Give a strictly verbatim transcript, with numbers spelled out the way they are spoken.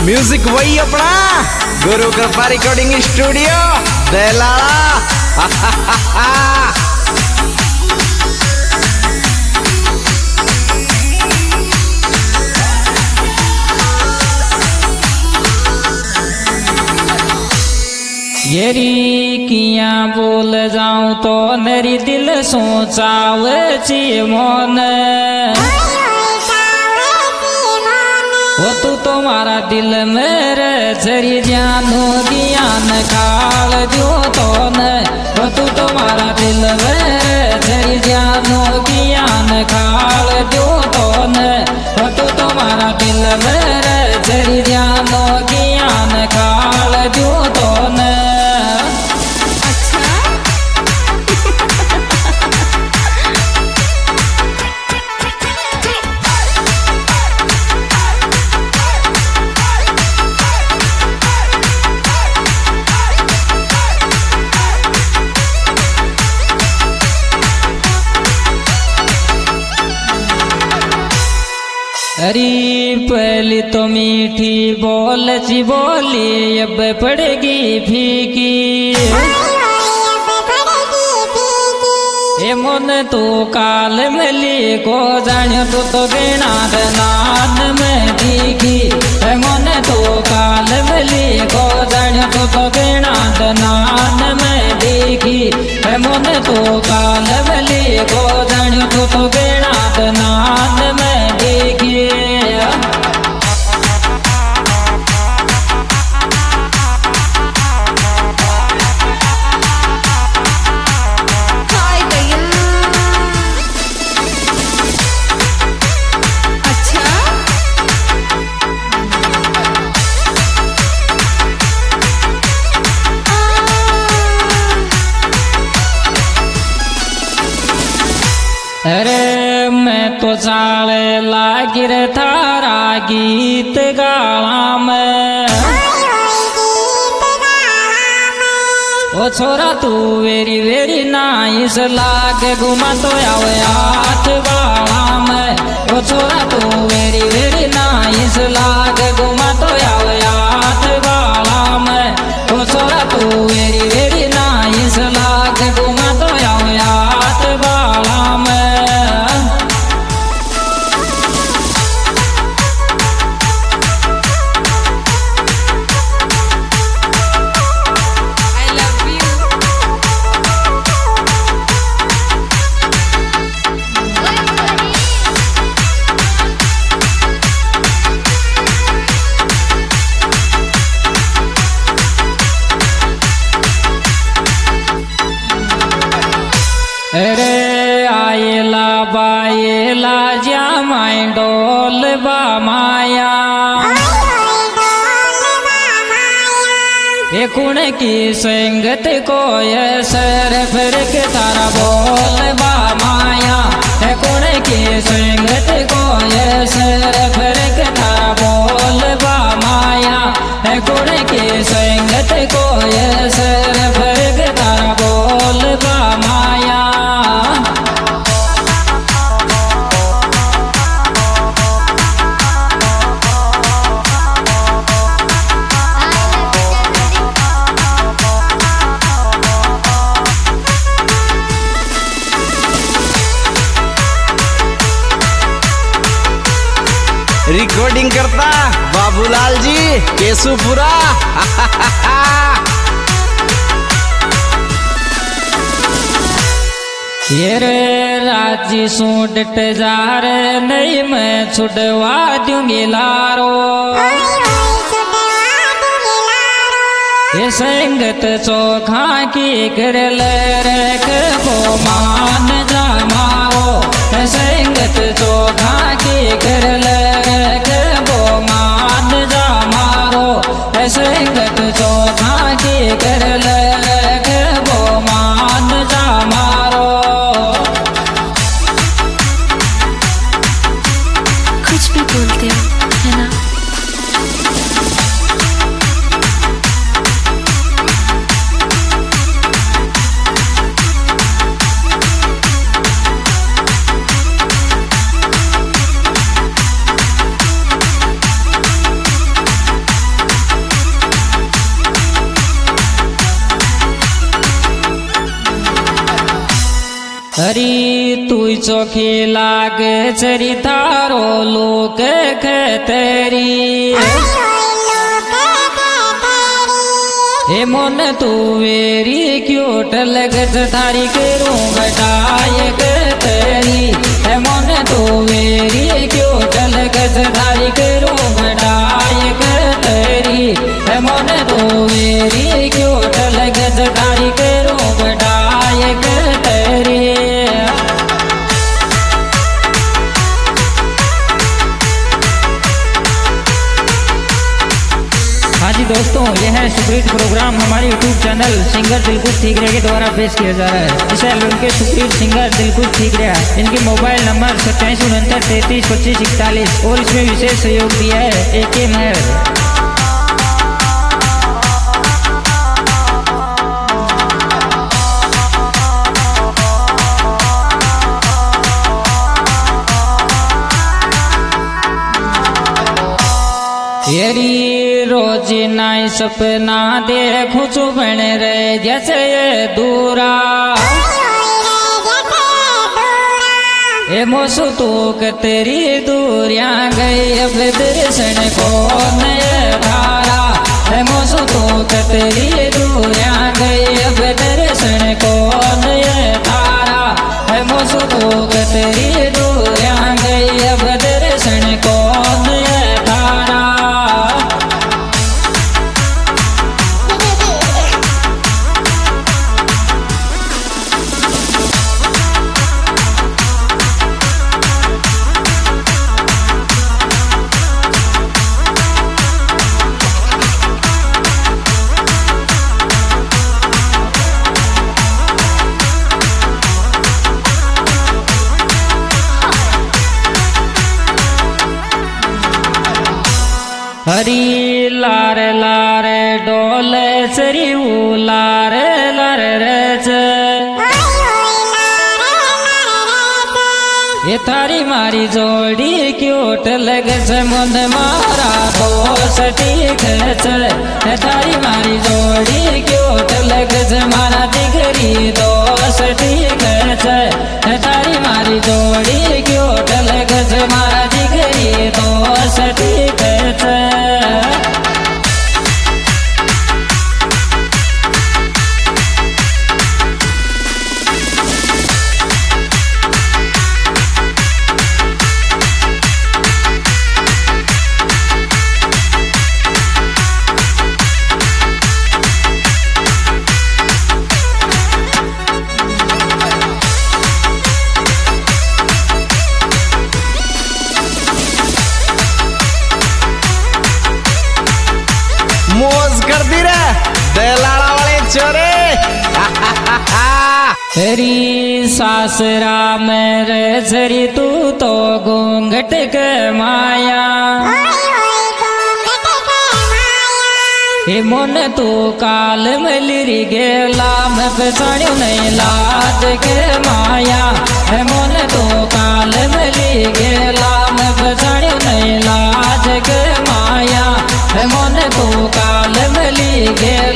Music वही अपना गुरु कृपा रिकॉर्डिंग स्टूडियो दलाला। येरी किया बोल जाऊं तो मेरी दिल सोचावे ची मन, वो तू तुम्हारा दिल मेरे जरी जानो ज्ञान काल दियो तो न, वो तू तुम्हारा दिल मेरे जरी जानो ज्ञान काल दियो तो न, वो तू तुम्हारा दिल मेरे जरी जानो ज्ञान काल दियो तो न। अरे पहली तो मीठी बोल ची बोली अब पड़ेगी फीकी, ए मन तू काल मिली को जानियो तू तो बिना नान में दीगी, ए मन तू काल मिली को जानियो तू तो बिना नान में दीगी, ए मन तू काल मिली को जानियो तू तो बिना नान में दीगी। अरे मैं तो चाले लागी रे थारा गीत गाला में, ओ छोरा तू वेरी वेरी नाइस लागे घुमा तो आवे हाथ वाला में, ओ छोरा तू वेरी वेरी नाइस लागे घुमा तो आवे हाथ वाला में, ओ छोरा तू वेरी वेरी नाइस लागे घुमा तो आवे हाथ वाला में। अरे आयला बायला जा माई डोल बा माया, ये कुण की संगत को ये सर फिर के तारा बोल बा माया, ये कुण की संगत को ये सर फिर के तारा बोल बा माया, ये कुण की संगत को ये सर फिर के तारा बोल बा माया। रिकॉर्डिंग करता बाबूलाल जी केशुपुरा। ये रे राजी सूट जा रे नहीं मैं छुड़वा दूंगी लारो, ये संगत चोखा की कर ले के वो मान जा मारो, ये संगत चोखा की कर ले के वो मान जा मारो, ये संगत चोखा की कर ले के वो मान जा मारो। कुछ भी बोलते हो है ना। हरी तू चोखी लागे चरी थारो लोक खतरी हे मोन तू वेरी क्यूट लगत थारी करूं घटाए खतरी हे मोन तू वेरी क्यूट लगत थारी करूं घटाए खतरी हे मोन तू वेरी क्यूट लगत थारी करूं घटाए खतरी। हाँ जी दोस्तों, यह है सुपरहिट प्रोग्राम हमारे YouTube channel singer Dilkush Thikre के द्वारा पेश किया जा रहा है। इस एल्बम के सुपरहिट सिंगर दिलकुश ठीकरे, इनके मोबाइल नंबर सत्ताईस उनहत्तर तैतीस पच्चीस इकतालीस और इसमें विशेष सहयोग दिया है ए के मेहर। येरी रोज नाई सपना देखूं छु बन रे जैसे ये दूरा ए मोसू तो कतरी दूरिया गई अब दर्शन को नए धारा ए मोसू तो कतरी दूरिया गई अब दर्शन को नए धारा ए मोसू तो कतरी दूरिया गई अब दर्शन को नए धारा। हरी लार लार डोले सरी लार लार रच ये थारी मारी जोड़ी क्यूट लगे से मुंद मारा दोस्त ठीक है थारी मारी जोड़ी क्यूट लगे से मारा दिगरी दोस्त ठीक है थारी मारी जोड़ी क्यूट लगे से मारा दिगरी दोस्त ठीक है। मौज कर दी रे दलाड़ा वाले चोरे। हरी सासरा मेरे सरी तू तो घूंघट के माया हे मोन तू काल मलरी गेला मैं पछाड़ू नहीं लाज के माया हे मोन तू काल मली गेला मैं पछाड़ू नहीं लाज के माया हे मोन तू काल मली गेला